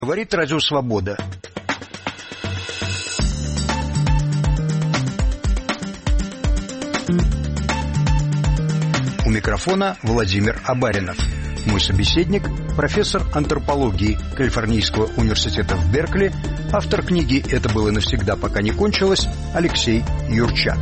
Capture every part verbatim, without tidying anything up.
Говорит Радио Свобода. У микрофона Владимир Абаринов. Мой собеседник – профессор антропологии Калифорнийского университета в Беркли, автор книги «Это было навсегда, пока не кончилось» Алексей Юрчак.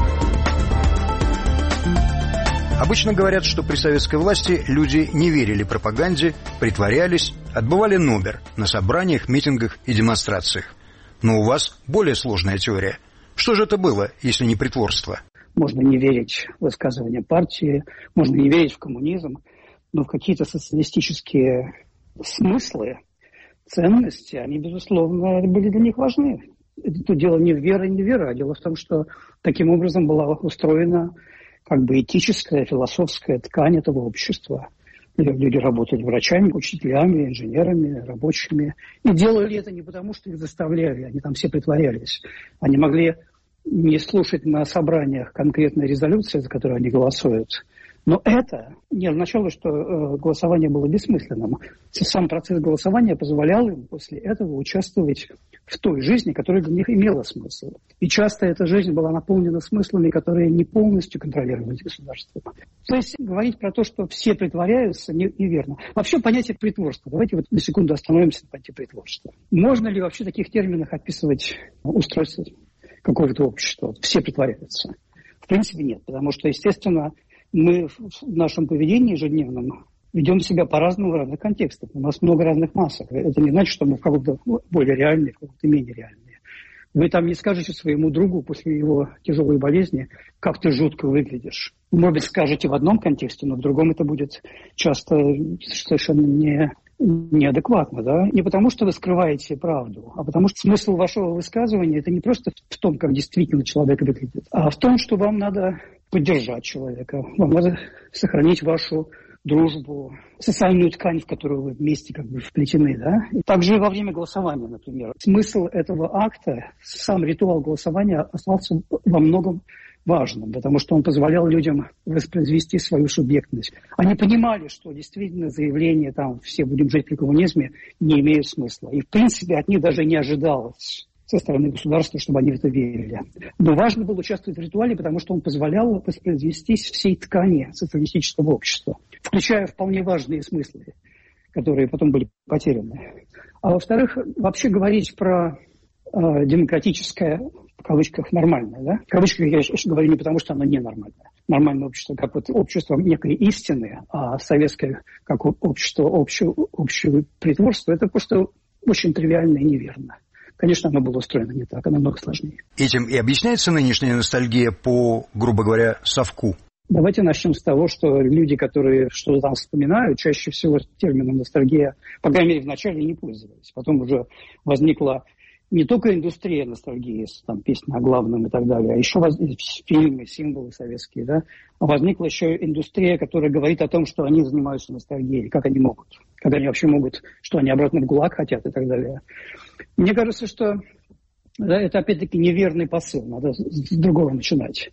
Обычно говорят, что при советской власти люди не верили пропаганде, притворялись, отбывали номер на собраниях, митингах и демонстрациях. Но у вас более сложная теория. Что же это было, если не притворство? Можно не верить в высказывания партии, можно не верить в коммунизм, но в какие-то социалистические смыслы, ценности, они, безусловно, были для них важны. Это дело не в вере, не в вере, а дело в том, что таким образом была устроена как бы этическая, философская ткань этого общества. Люди работали врачами, учителями, инженерами, рабочими. И делали это не потому, что их заставляли, они там все притворялись. Они могли не слушать на собраниях конкретной резолюции, за которую они голосуют. Но это не означало, что э, голосование было бессмысленным. Сам процесс голосования позволял им после этого участвовать в той жизни, которая для них имела смысл. И часто эта жизнь была наполнена смыслами, которые не полностью контролировались государством. То есть говорить про то, что все притворяются, не, неверно. Вообще понятие притворства. Давайте вот на секунду остановимся на понятии притворства. Можно ли вообще в таких терминах описывать устройство какого-то общества? Все притворяются. В принципе, нет. Потому что, естественно, мы в нашем поведении ежедневном ведем себя по-разному в разных контекстах. У нас много разных масок. Это не значит, что мы в каком-то более реальные, в каком-то менее реальные. Вы там не скажете своему другу после его тяжелой болезни, как ты жутко выглядишь. Может быть, скажете в одном контексте, но в другом это будет часто совершенно не, неадекватно. Да? Не потому, что вы скрываете правду, а потому что смысл вашего высказывания – это не просто в том, как действительно человек выглядит, а в том, что вам надо поддержать человека, вам надо сохранить вашу дружбу, социальную ткань, в которую вы вместе как бы вплетены. Да? И также и во время голосования, например. Смысл этого акта, сам ритуал голосования остался во многом важным, потому что он позволял людям воспроизвести свою субъектность. Они понимали, что действительно заявления там «все будем жить при коммунизме» не имеют смысла. И в принципе от них даже не ожидалось со стороны государства, чтобы они в это верили. Но важно было участвовать в ритуале, потому что он позволял воспроизвестись всей ткани социалистического общества, включая вполне важные смыслы, которые потом были потеряны. А во-вторых, вообще говорить про э, демократическое, в кавычках, нормальное, да? В кавычках я говорю не потому, что оно ненормальное. Нормальное общество как вот общество некой истины, а советское как общество общего, общего притворства, это просто очень тривиально и неверно. Конечно, оно было устроено не так, оно намного сложнее. Этим и объясняется нынешняя ностальгия по, грубо говоря, совку? Давайте начнем с того, что люди, которые что-то там вспоминают, чаще всего термином ностальгия, по крайней мере, вначале не пользовались. Потом уже возникла не только индустрия ностальгии, там песни о главном и так далее, а еще воз... фильмы, символы советские, да, а возникла еще индустрия, которая говорит о том, что они занимаются ностальгией, как они могут, как они вообще могут, что они обратно в ГУЛАГ хотят и так далее. Мне кажется, что да, это опять-таки неверный посыл, надо с другого начинать.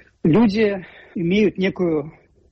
Люди имеют некую,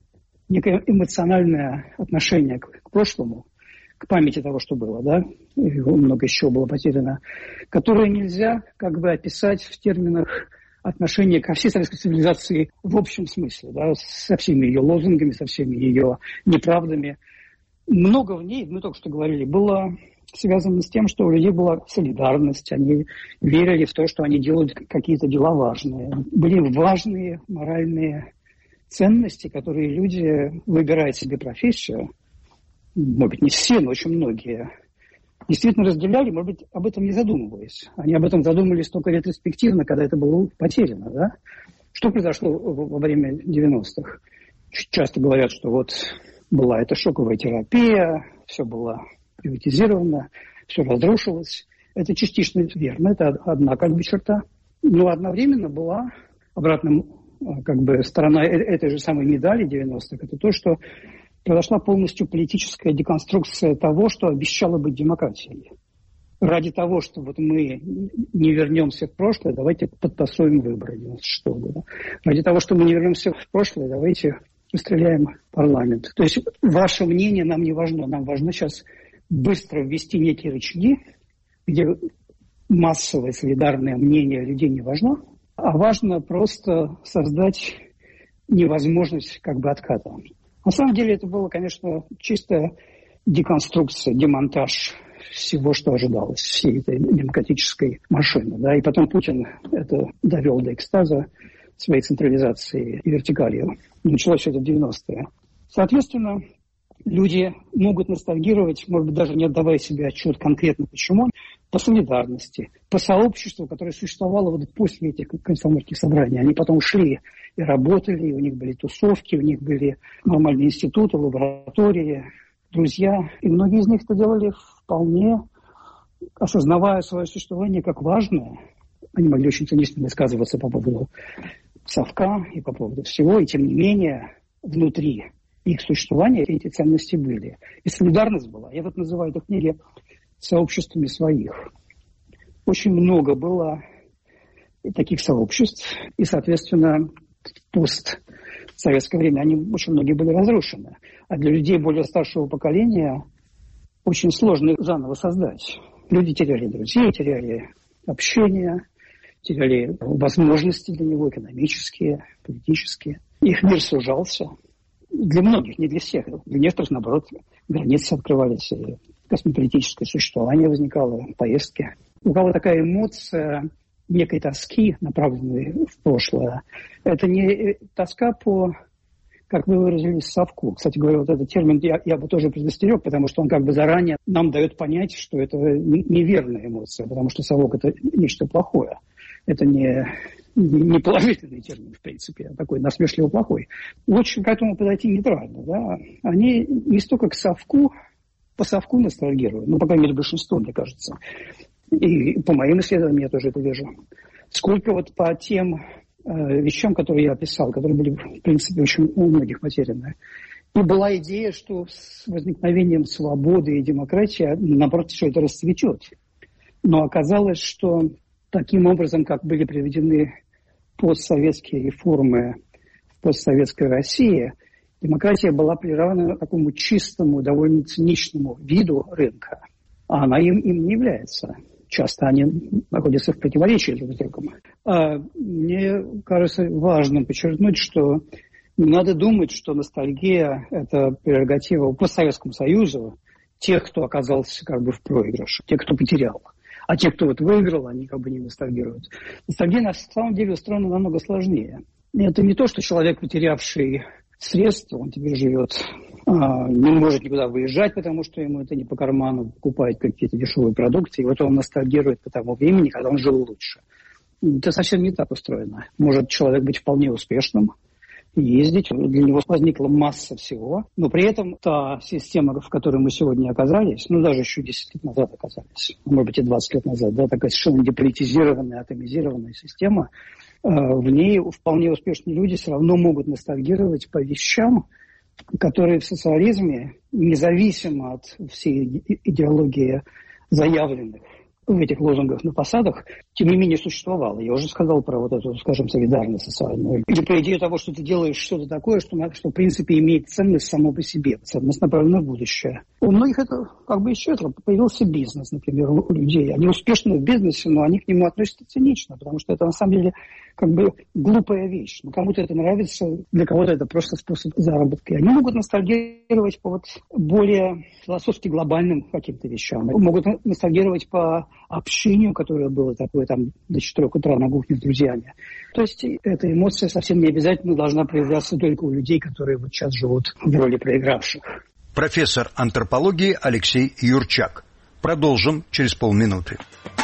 некое эмоциональное отношение к, к прошлому, к памяти того, что было, да, и много еще было потеряно, которое нельзя как бы описать в терминах отношения ко всей советской цивилизации в общем смысле, да, со всеми ее лозунгами, со всеми ее неправдами. Много в ней, мы только что говорили, было связано с тем, что у людей была солидарность, они верили в то, что они делают какие-то дела важные. Были важные моральные ценности, которые люди, выбирая себе профессию, может быть, не все, но очень многие, действительно разделяли, может быть, об этом не задумываясь. Они об этом задумались только ретроспективно, когда это было потеряно. Да? Что произошло во время девяностых? Часто говорят, что вот была эта шоковая терапия, все было приватизировано, все разрушилось. Это частично верно, это одна как бы черта. Но одновременно была обратная как бы сторона этой же самой медали девяностых. Это то, что произошла полностью политическая деконструкция того, что обещало быть демократией. Ради того, что вот мы не вернемся в прошлое, давайте подтасуем выборы девяносто шестого года. Ради того, что мы не вернемся в прошлое, давайте расстреляем парламент. То есть ваше мнение нам не важно. Нам важно сейчас быстро ввести некие рычаги, где массовое солидарное мнение людей не важно, а важно просто создать невозможность как бы отката. На самом деле это было, конечно, чистая деконструкция, демонтаж всего, что ожидалось, всей этой демократической машины. Да? И потом Путин это довел до экстаза своей централизации и вертикалью. Началось все это в девяностые. Соответственно, люди могут ностальгировать, может быть, даже не отдавая себе отчет конкретно почему, по солидарности, по сообществу, которое существовало вот после этих комсомольских собраний. Они потом шли и работали, и у них были тусовки, у них были нормальные институты, лаборатории, друзья. И многие из них это делали вполне, осознавая свое существование как важное. Они могли очень цинично высказываться по поводу совка и по поводу всего, и тем не менее внутри их существования эти ценности были. И солидарность была. Я вот называю это в книге сообществами своих. Очень много было таких сообществ, и, соответственно, в постсоветское время они очень многие были разрушены. А для людей более старшего поколения очень сложно их заново создать. Люди теряли друзей, теряли общение, теряли возможности для него экономические, политические. Их мир сужался. Для многих, не для всех. Для некоторых, наоборот, границы открывались, и космополитическое существование возникало, поездки. У кого такая эмоция некой тоски, направленной в прошлое, это не тоска по, как вы выразились, совку. Кстати говоря, вот этот термин я, я бы тоже предостерег, потому что он как бы заранее нам дает понять, что это неверная эмоция, потому что совок – это нечто плохое. Это не... не положительный термин, в принципе, а такой насмешливо плохой. Лучше к этому подойти нейтрально. Да? Они не столько к совку, по совку ностальгируют, ну, по крайней мере, большинство, мне кажется. И по моим исследованиям я тоже это вижу. Сколько вот по тем э, вещам, которые я описал, которые были, в принципе, очень у многих потеряны. И была идея, что с возникновением свободы и демократии, наоборот, все это расцветет. Но оказалось, что таким образом, как были приведены постсоветские реформы в постсоветской России, демократия была приравнена к такому чистому, довольно циничному виду рынка, а она им, им не является. Часто они находятся в противоречии друг с другом. А мне кажется важным подчеркнуть, что не надо думать, что ностальгия – это прерогатива постсоветскому Союзу тех, кто оказался как бы в проигрыше, тех, кто потерял. А те, кто вот выиграл, они как бы не ностальгируют. Ностальгия на самом деле устроена намного сложнее. Это не то, что человек, потерявший средства, он теперь живет, а, не может никуда выезжать, потому что ему это не по карману, покупает какие-то дешевые продукты, и вот он ностальгирует по тому времени, когда он жил лучше. Это совсем не так устроено. Может человек быть вполне успешным, ездить, для него возникла масса всего, но при этом та система, в которой мы сегодня оказались, ну даже еще десять лет назад оказались, может быть и двадцать лет назад, да, такая совершенно деполитизированная, атомизированная система, э, в ней вполне успешные люди все равно могут ностальгировать по вещам, которые в социализме, независимо от всей идеологии заявленных в этих лозунгах на фасадах, тем не менее существовало. Я уже сказал про вот эту, скажем, солидарность социальную. Или про идею того, что ты делаешь что-то такое, что, что в принципе имеет ценность само по себе, ценность направлена в будущее. У многих это как бы исчезло. Появился бизнес, например, у людей. Они успешны в бизнесе, но они к нему относятся цинично, потому что это на самом деле как бы глупая вещь. Но кому-то это нравится, для кого-то это просто способ заработка. И они могут ностальгировать по вот более философски глобальным каким-то вещам. Могут ностальгировать по общению, которое было такое там до четырех утра на кухне с друзьями. То есть эта эмоция совсем не обязательно должна проявляться только у людей, которые вот сейчас живут в роли проигравших. Профессор антропологии Алексей Юрчак. Продолжим через полминуты.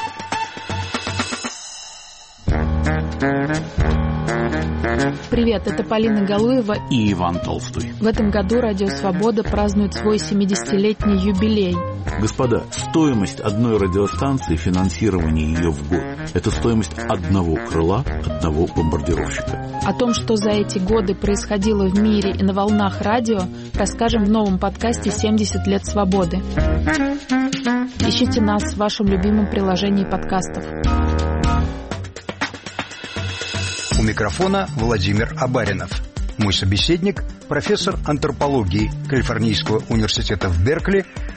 Привет, это Полина Галуева и Иван Толстой. В этом году Радио Свобода празднует свой семидесятилетний юбилей. Господа, стоимость одной радиостанции, финансирование ее в год – это стоимость одного крыла, одного бомбардировщика. О том, что за эти годы происходило в мире и на волнах радио, расскажем в новом подкасте «семьдесят лет свободы». Ищите нас в вашем любимом приложении подкастов. У микрофона Владимир Абаринов. Мой собеседник – профессор антропологии Калифорнийского университета в Беркли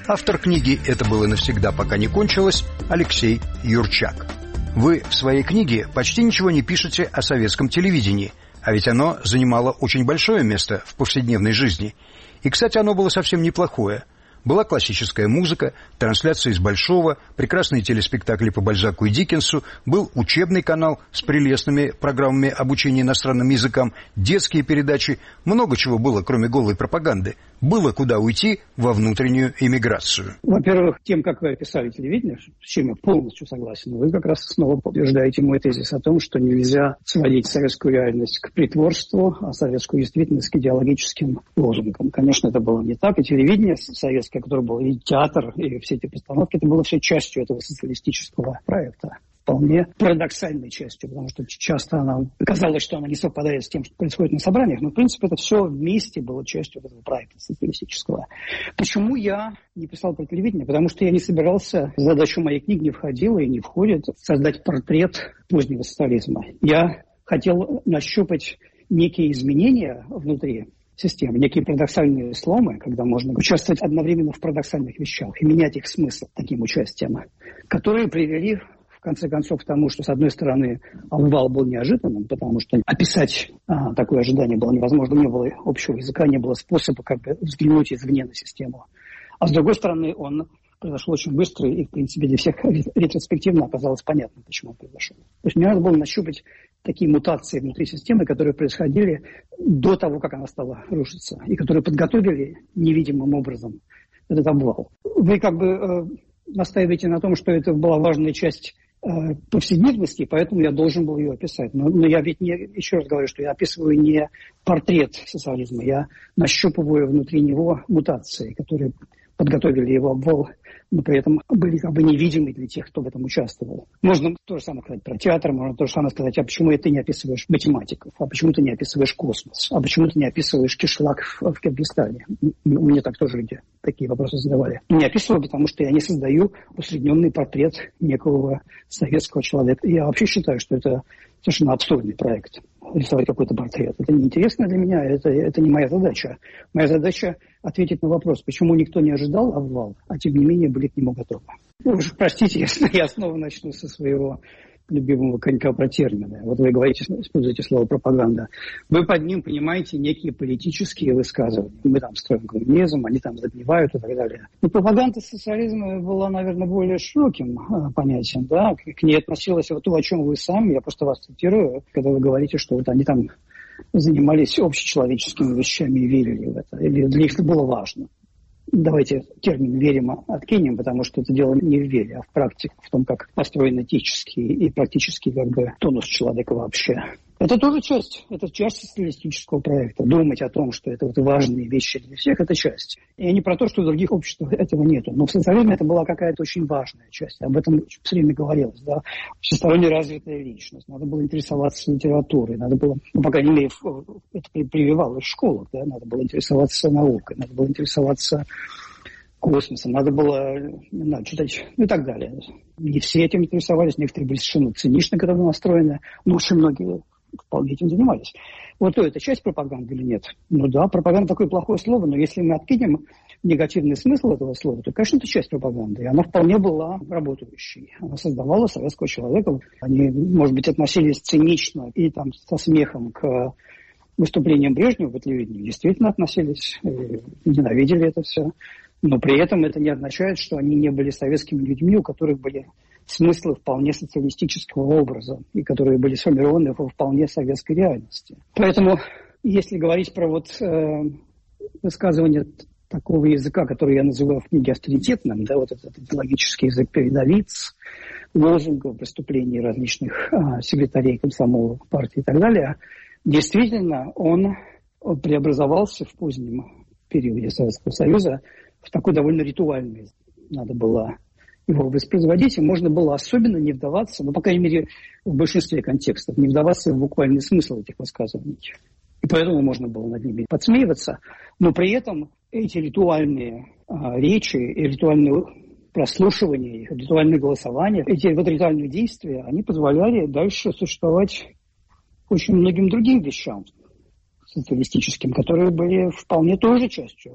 Автор книги «Это было навсегда, пока не кончилось» Алексей Юрчак. Вы в своей книге почти ничего не пишете о советском телевидении, а ведь оно занимало очень большое место в повседневной жизни. И, кстати, оно было совсем неплохое. Была классическая музыка, трансляции из Большого, прекрасные телеспектакли по Бальзаку и Диккенсу, был учебный канал с прелестными программами обучения иностранным языкам, детские передачи, много чего было, кроме голой пропаганды. Было куда уйти во внутреннюю эмиграцию. Во-первых, тем, как вы описали телевидение, с чем я полностью согласен, вы как раз снова подтверждаете мой тезис о том, что нельзя сводить советскую реальность к притворству, а советскую действительность к идеологическим лозунгам. Конечно, это было не так, и телевидение советское, которое было, и театр, и все эти постановки, это было все частью этого социалистического проекта. Вполне парадоксальной частью, потому что часто она казалось, что она не совпадает с тем, что происходит на собраниях, но, в принципе, это все вместе было частью этого проекта социалистического. Почему я не писал про телевидение? Потому что я не собирался, в задачу моей книги не входила и не входит создать портрет позднего социализма. Я хотел нащупать некие изменения внутри системы, некие парадоксальные сломы, когда можно участвовать одновременно в парадоксальных вещах и менять их смысл таким участием, которые привели в конце концов к тому, что, с одной стороны, обвал был неожиданным, потому что описать а, такое ожидание было невозможно, не было общего языка, не было способа как бы взглянуть извне на систему. А с другой стороны, он произошел очень быстро, и, в принципе, для всех ретроспективно оказалось понятно, почему он произошел. То есть мне надо было нащупать такие мутации внутри системы, которые происходили до того, как она стала рушиться, и которые подготовили невидимым образом этот обвал. Вы как бы э, настаиваете на том, что это была важная часть повседневности, поэтому я должен был ее описать. Но, но я ведь не, еще раз говорю, что я описываю не портрет социализма, я нащупываю внутри него мутации, которые подготовили его обвал, но при этом были как бы невидимы для тех, кто в этом участвовал. Можно то же самое сказать про театр, можно то же самое сказать, а почему ты не описываешь математиков, а почему ты не описываешь космос, а почему ты не описываешь кишлак в, в Киргизстане. Мне так тоже люди такие вопросы задавали. Не описываю, потому что я не создаю усредненный портрет некого советского человека. Я вообще считаю, что это совершенно абсурдный проект. Рисовать какой-то портрет. Это неинтересно для меня, это, это не моя задача. Моя задача ответить на вопрос, почему никто не ожидал обвал, а тем не менее были к нему готовы. Ну, уж простите, я, я снова начну со своего любимого конька про термины. Вот вы говорите, используете слово пропаганда. Вы под ним понимаете некие политические высказывания. Мы там строим коммунизм, они там загнивают и так далее. Но пропаганда социализма была, наверное, более широким э, понятием. Да? К ней относилось вот то, о чем вы сами, я просто вас цитирую, когда вы говорите, что вот они там занимались общечеловеческими вещами и верили в это. Или для них это было важно. Давайте термин «верим» откинем, потому что это дело не в вере, а в практике, в том, как построен этический и практический как бы тонус человека вообще. Это тоже часть, это часть социалистического проекта. Думать о том, что это вот важные вещи для всех, это часть. И не про то, что в других обществах этого нету. Но в социализме это была какая-то очень важная часть. Об этом все время говорилось. Да? Всесторонне развитая личность. Надо было интересоваться литературой. Надо было, ну, по крайней мере, это прививалось в школах. Да? Надо было интересоваться наукой. Надо было интересоваться космосом. Надо было, не знаю, читать, ну и так далее. Не все этим интересовались. Некоторые были совершенно цинично к этому настроены. Но очень многие вполне этим занимались. Вот то, это часть пропаганды или нет? Ну да, пропаганда такое плохое слово, но если мы откинем негативный смысл этого слова, то, конечно, это часть пропаганды. И она вполне была работающей. Она создавала советского человека. Они, может быть, относились цинично и там со смехом к выступлениям Брежнева по телевидению. Действительно относились, ненавидели это все. Но при этом это не означает, что они не были советскими людьми, у которых были смыслы вполне социалистического образа, и которые были сформированы во вполне советской реальности. Поэтому, если говорить про вот э, высказывание такого языка, который я называю в книге авторитетным, да, вот этот идеологический язык передовиц, лозунгов, выступлений различных э, секретарей комсомола, партии и так далее, действительно он, он преобразовался в позднем периоде Советского Союза в такой довольно ритуальный язык. Надо было его воспроизводить, и можно было особенно не вдаваться, ну, по крайней мере, в большинстве контекстов, не вдаваться в буквальный смысл этих высказываний. И поэтому можно было над ними подсмеиваться, но при этом эти ритуальные а, речи и ритуальные прослушивания, их ритуальные голосования, эти вот ритуальные действия, они позволяли дальше существовать очень многим другим вещам социалистическим, которые были вполне тоже частью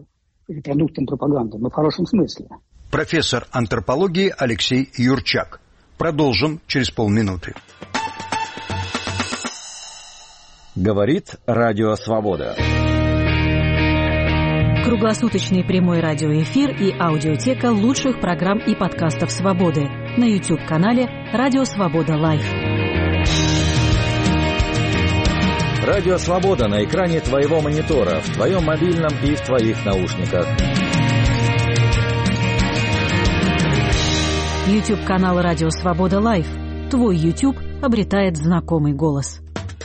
репродуктом пропаганды, но в хорошем смысле. Профессор антропологии Алексей Юрчак. Продолжим через полминуты. Говорит Радио Свобода. Круглосуточный прямой радиоэфир и аудиотека лучших программ и подкастов «Свободы» на YouTube-канале «Радио Свобода Лайв». Радио Свобода на экране твоего монитора, в твоем мобильном и в твоих наушниках. YouTube-канал «Радио Свобода Лайв». Твой YouTube обретает знакомый голос.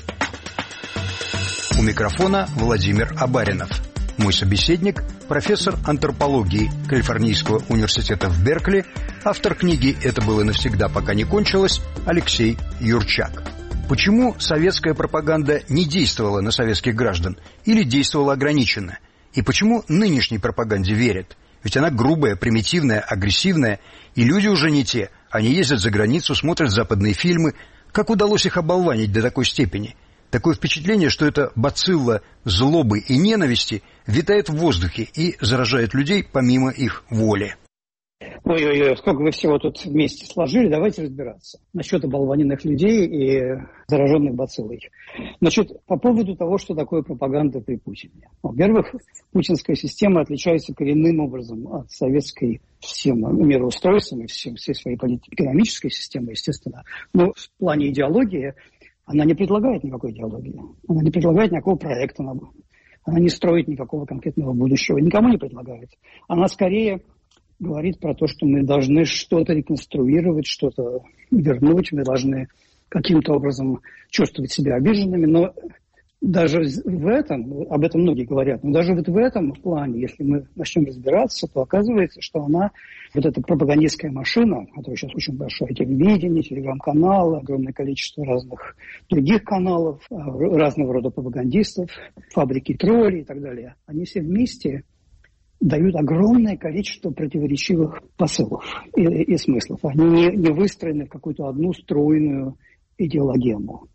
У микрофона Владимир Абаринов. Мой собеседник – профессор антропологии Калифорнийского университета в Беркли, автор книги «Это было навсегда, пока не кончилось» Алексей Юрчак. Почему советская пропаганда не действовала на советских граждан или действовала ограниченно? И почему нынешней пропаганде верят? Ведь она грубая, примитивная, агрессивная, и люди уже не те. Они ездят за границу, смотрят западные фильмы. Как удалось их оболванить до такой степени? Такое впечатление, что эта бацилла злобы и ненависти витает в воздухе и заражает людей помимо их воли. Ой-ой-ой, сколько вы всего тут вместе сложили, давайте разбираться. Насчет оболваненных людей и зараженных бациллой. Значит, по поводу того, что такое пропаганда при Путине. Во-первых, путинская система отличается коренным образом от советской системы мироустройства и всей, всей своей экономической системы, естественно. Но в плане идеологии она не предлагает никакой идеологии. Она не предлагает никакого проекта. Она не строит никакого конкретного будущего. Никому не предлагает. Она скорее говорит про то, что мы должны что-то реконструировать, что-то вернуть. Мы должны каким-то образом чувствовать себя обиженными. Но даже в этом, об этом многие говорят, но даже вот в этом плане, если мы начнем разбираться, то оказывается, что она, вот эта пропагандистская машина, которая сейчас очень большая, телевидение, телеграм-каналы, огромное количество разных других каналов, разного рода пропагандистов, фабрики троллей и так далее, они все вместе дают огромное количество противоречивых посылов и, и смыслов. Они не, не выстроены в какую-то одну стройную идеологему.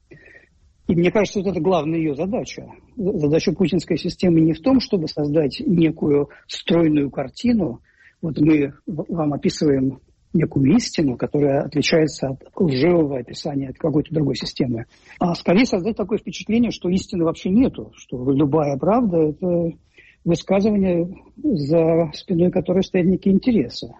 И мне кажется, вот это главная ее задача. Задача путинской системы не в том, чтобы создать некую стройную картину. Вот мы вам описываем некую истину, которая отличается от лживого описания от какой-то другой системы. А скорее создать такое впечатление, что истины вообще нету, что любая правда – это высказывание, за спиной которой стоят некие интересы,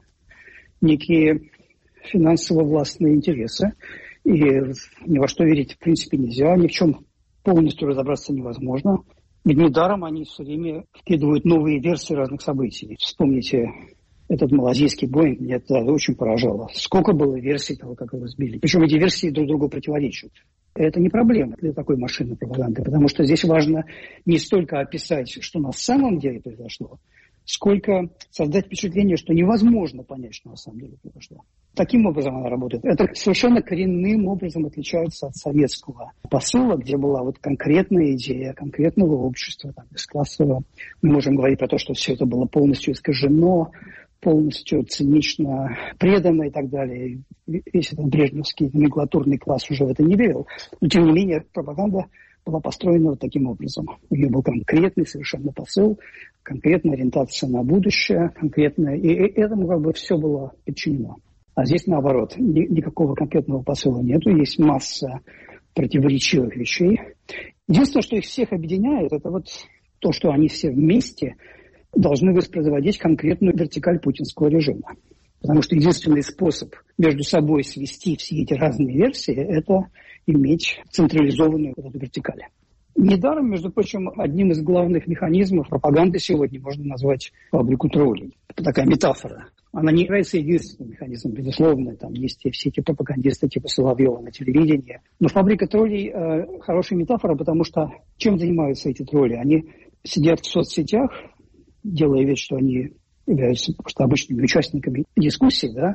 некие финансово-властные интересы. И ни во что верить в принципе нельзя, ни в чем полностью разобраться невозможно. Ведь недаром они все время вкидывают новые версии разных событий. Вспомните этот малазийский Боинг, меня это очень поражало. Сколько было версий того, как его сбили. Причем эти версии друг другу противоречат. Это не проблема для такой машины пропаганды, потому что здесь важно не столько описать, что на самом деле произошло, сколько создать впечатление, что невозможно понять, что на самом деле произошло. Таким образом она работает. Это совершенно коренным образом отличается от советского посыла, где была вот конкретная идея конкретного общества, там, бесклассового. Мы можем говорить про то, что все это было полностью искажено, полностью цинично предано и так далее. Весь этот брежневский номенклатурный класс уже в это не верил. Но, тем не менее, пропаганда была построена вот таким образом. У нее был конкретный совершенно посыл, конкретная ориентация на будущее, конкретная, и этому как бы все было подчинено. А здесь наоборот, ни, никакого конкретного посыла нету, есть масса противоречивых вещей. Единственное, что их всех объединяет, это вот то, что они все вместе должны воспроизводить конкретную вертикаль путинского режима. Потому что единственный способ между собой свести все эти разные версии – это иметь централизованную вот эту вертикаль. Недаром, между прочим, одним из главных механизмов пропаганды сегодня можно назвать фабрику троллей. Это такая метафора. Она не является единственным механизмом, безусловно. Там есть и все эти пропагандисты типа Соловьева на телевидении. Но фабрика троллей э, – хорошая метафора, потому что чем занимаются эти тролли? Они сидят в соцсетях, делая вид, что они являются просто обычными участниками дискуссий, да,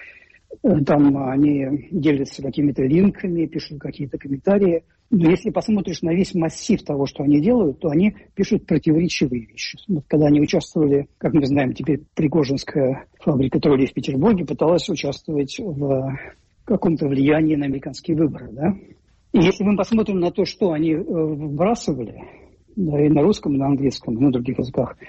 там они делятся какими-то линками, пишут какие-то комментарии. Но если посмотришь на весь массив того, что они делают, то они пишут противоречивые вещи. Вот когда они участвовали, как мы знаем, теперь Пригожинская фабрика троллей в Петербурге пыталась участвовать в каком-то влиянии на американские выборы, да. И если мы посмотрим на то, что они вбрасывали, да, и на русском, и на английском, и на других языках,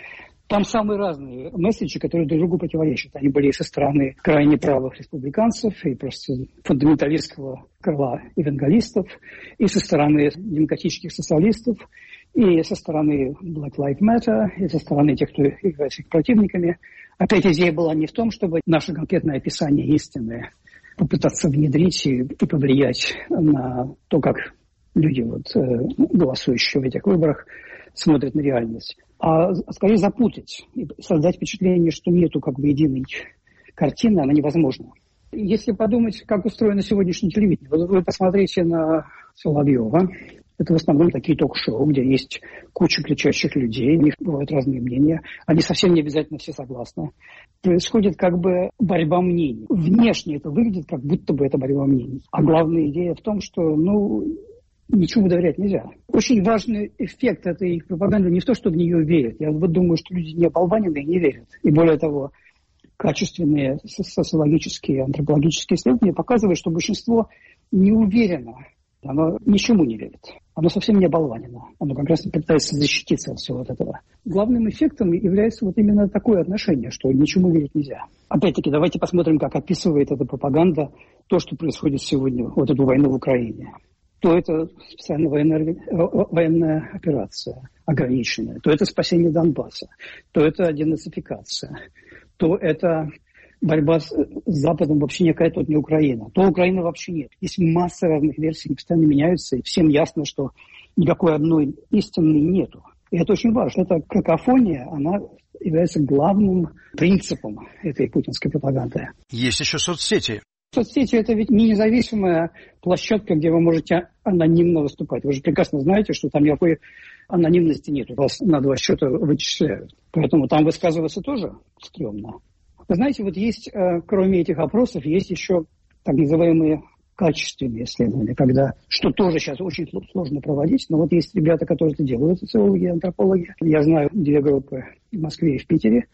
Там самые разные месседжи, которые друг другу противоречат. Они были со стороны крайне правых республиканцев и просто фундаменталистского крыла евангелистов, и со стороны демократических социалистов, и со стороны Black Lives Matter, и со стороны тех, кто является их противниками. Опять идея была не в том, чтобы наше конкретное описание истины попытаться внедрить и, и повлиять на то, как люди, вот, голосующие в этих выборах, смотрят на реальность, а скорее запутать и создать впечатление, что нету как бы единой картины, она невозможна. Если подумать, как устроено сегодняшнее телевидение, вот вы посмотрите на Соловьева, это в основном такие ток-шоу, где есть куча кричащих людей, у них бывают разные мнения, они совсем не обязательно все согласны. Происходит как бы борьба мнений. Внешне это выглядит, как будто бы это борьба мнений. А главная идея в том, что, ну, ничему доверять нельзя. Очень важный эффект этой пропаганды не в то, что в нее верят. Я вот думаю, что люди не оболваненные не верят. И более того, качественные социологические, антропологические исследования показывают, что большинство не уверено. Оно ничему не верит. Оно совсем не оболванено. Оно как раз пытается защититься от всего вот этого. Главным эффектом является вот именно такое отношение, что ничему верить нельзя. Опять-таки, давайте посмотрим, как описывает эта пропаганда то, что происходит сегодня, вот эту войну в Украине. То это специальная военная, военная операция ограниченная, то это спасение Донбасса, то это денацификация, то это борьба с Западом, вообще никакая тут не Украина, то Украины вообще нет. Есть масса разных версий, они постоянно меняются, и всем ясно, что никакой одной истины нету. И это очень важно. Эта какофония, она является главным принципом этой путинской пропаганды. Есть еще соцсети. Соцсети – это ведь не независимая площадка, где вы можете анонимно выступать. Вы же прекрасно знаете, что там никакой анонимности нет. Вас на два счета вычисляют. Поэтому там высказываться тоже стрёмно. Вы знаете, вот есть, кроме этих опросов, есть еще так называемые качественные исследования, когда, что тоже сейчас очень сложно проводить, но вот есть ребята, которые это делают, социологи, антропологи. Я знаю две группы в Москве и в Питере.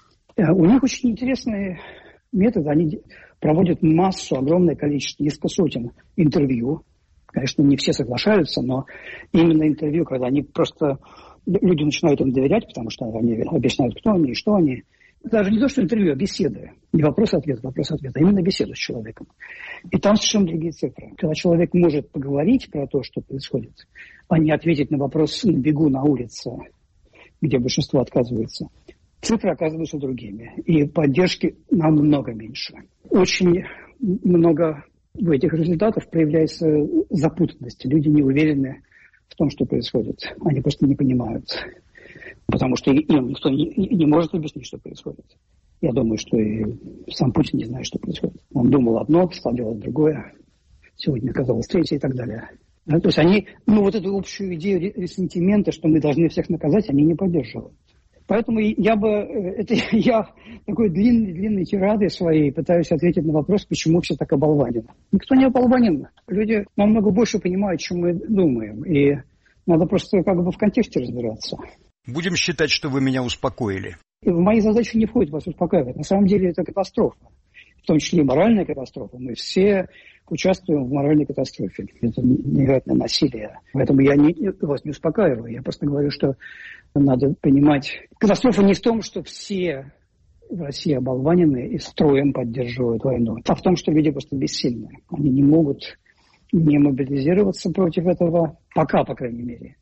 У них очень интересные методы. Они проводят массу, огромное количество, несколько сотен интервью. Конечно, не все соглашаются, но именно интервью, когда они просто... Люди начинают им доверять, потому что они объясняют, кто они и что они. Даже не то, что интервью, а беседы. Не вопрос-ответ, вопрос-ответ, а именно беседу с человеком. И там совершенно другие цифры. Когда человек может поговорить про то, что происходит, а не ответить на вопрос на бегу на улице, где большинство отказывается, цифры оказываются другими. И поддержки намного меньше. Очень много в этих результатах проявляется запутанность. Люди не уверены в том, что происходит. Они просто не понимают. Потому что им никто не, не может объяснить, что происходит. Я думаю, что и сам Путин не знает, что происходит. Он думал одно, стал делать другое. Сегодня оказалось третье и так далее. Да, то есть они, ну вот эту общую идею ресентимента, что мы должны всех наказать, они не поддерживают. Поэтому я бы, это я такой длинной-длинной тирадой своей пытаюсь ответить на вопрос, почему все так оболванено. Никто не оболванен. Люди намного больше понимают, чем мы думаем. И надо просто как бы в контексте разбираться. Будем считать, что вы меня успокоили. И в мои задачи не входит вас успокаивать. На самом деле это катастрофа. В том числе и моральная катастрофа. Мы все участвуем в моральной катастрофе. Это невероятное насилие. Поэтому я не, вас не успокаиваю. Я просто говорю, что надо понимать. Катастрофа не в том, что все в России оболванены и строем поддерживают войну, а в том, что люди просто бессильны. Они не могут не мобилизироваться против этого. Пока, по крайней мере.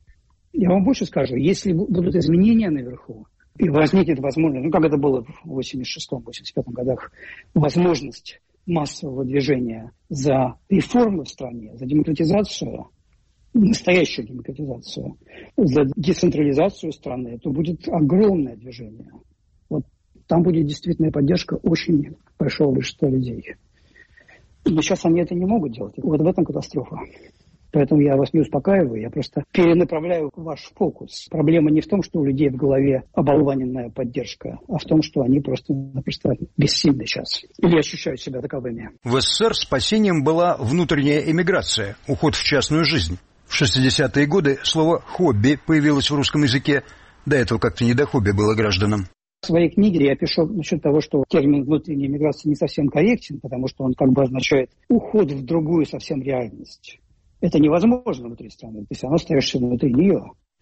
Я вам больше скажу, если будут изменения наверху, и возникнет возможность, ну, как это было в восемьдесят шестом — восемьдесят пятом годах, возможность массового движения за реформы в стране, за демократизацию, настоящую демократизацию, за децентрализацию страны, то будет огромное движение. Вот там будет действительно поддержка очень большого большинства людей. Но сейчас они это не могут делать. Вот в этом катастрофа. Поэтому я вас не успокаиваю, я просто перенаправляю ваш фокус. Проблема не в том, что у людей в голове оболваненная поддержка, а в том, что они просто-напросто бессильны сейчас. Или ощущают себя таковыми. В СССР спасением была внутренняя эмиграция, уход в частную жизнь. В шестидесятые годы слово «хобби» появилось в русском языке. До этого как-то не до хобби было гражданам. В своей книге я пишу насчет того, что термин внутренняя эмиграция не совсем корректен, потому что он как бы означает уход в другую совсем реальность. Это невозможно внутри страны, ты все равно остаешься внутри нее.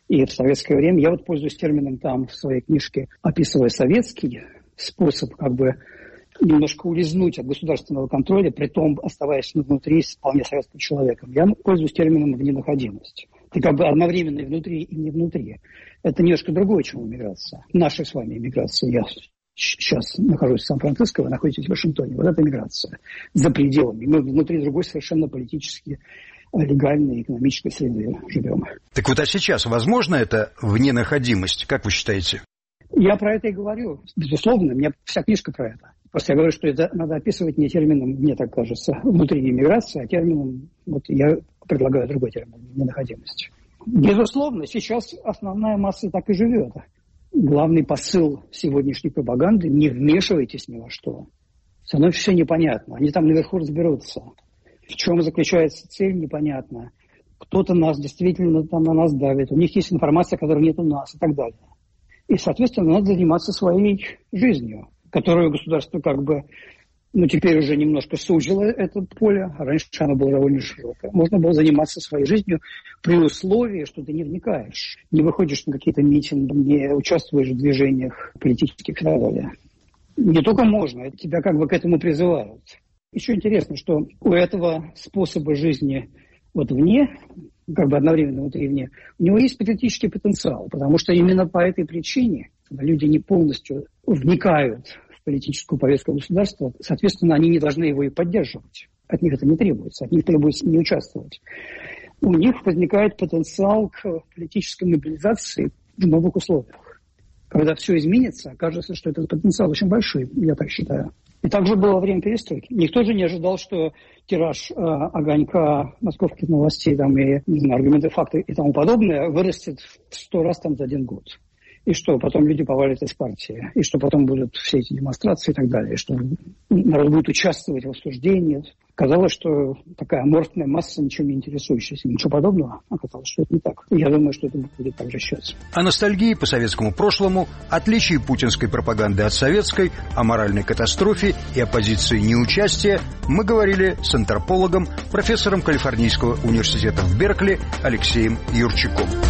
И в советское время, я вот пользуюсь термином там в своей книжке, описывая советский способ как бы немножко улизнуть от государственного контроля, при том оставаясь внутри вполне советским человеком. Я пользуюсь термином «вненаходимость». Ты как бы одновременно и внутри, и не внутри. Это немножко другое, чем иммиграция. Наша с вами иммиграция. Я сейчас нахожусь в Сан-Франциско, вы находитесь в Вашингтоне. Вот это иммиграция. За пределами. Мы внутри другой совершенно политически легальной экономической среды живем. Так вот, а сейчас возможно это вненаходимость? Как вы считаете? Я про это и говорю. Безусловно, у меня вся книжка про это. Просто я говорю, что это надо описывать не термином, мне так кажется, внутренней миграции, а термином, вот я предлагаю другой термин, ненаходимость. Безусловно, сейчас основная масса так и живет. Главный посыл сегодняшней пропаганды – не вмешивайтесь ни во что. Становится все непонятно. Они там наверху разберутся. В чем заключается цель, непонятно. Кто-то нас действительно там на нас давит. У них есть информация, которой нет у нас и так далее. И, соответственно, надо заниматься своей жизнью, которую государство как бы, ну, теперь уже немножко сузило это поле, а раньше оно было довольно широкое. Можно было заниматься своей жизнью при условии, что ты не вникаешь, не выходишь на какие-то митинги, не участвуешь в движениях политических и так далее. Не только можно, тебя как бы к этому призывают. Еще интересно, что у этого способа жизни вот вне, как бы одновременно внутри и вне, у него есть политический потенциал, потому что именно по этой причине люди не полностью вникают в политическую повестку государства, соответственно, они не должны его и поддерживать. От них это не требуется, от них требуется не участвовать. У них возникает потенциал к политической мобилизации в новых условиях. Когда все изменится, окажется, что этот потенциал очень большой, я так считаю. И так же было во время перестройки. Никто же не ожидал, что тираж э, «Огонька», московских новостей, там, и, не знаю, аргументы, факты и тому подобное вырастет в сто раз там, за один год. И что, потом люди повалят из партии, и что потом будут все эти демонстрации и так далее, и что народ будет участвовать в осуждении. Казалось, что такая аморфная масса, ничем не интересующаяся, ничего подобного. Оказалось, что это не так. И я думаю, что это будет так же сейчас. О ностальгии по советскому прошлому, отличии путинской пропаганды от советской, о моральной катастрофе и оппозиции неучастия мы говорили с антропологом, профессором Калифорнийского университета в Беркли Алексеем Юрчаком.